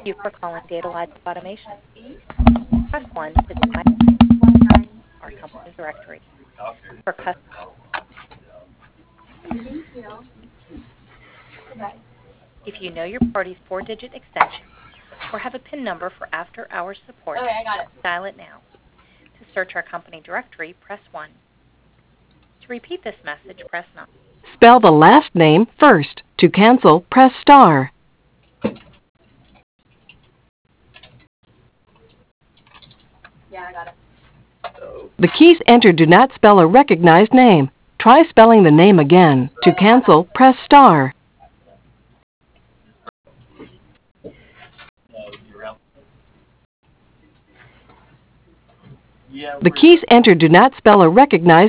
Thank you for calling Data Logic Automation. Press 1 to dial our company directory. For customers, if you know your party's four-digit extension or have a PIN number for after-hours support, dial it now. To search our company directory, press 1. To repeat this message, press 9. Spell the last name first. To cancel, press star. The keys entered do not spell a recognized name. Try spelling the name again. To cancel, press star. The keys entered do not spell a recognized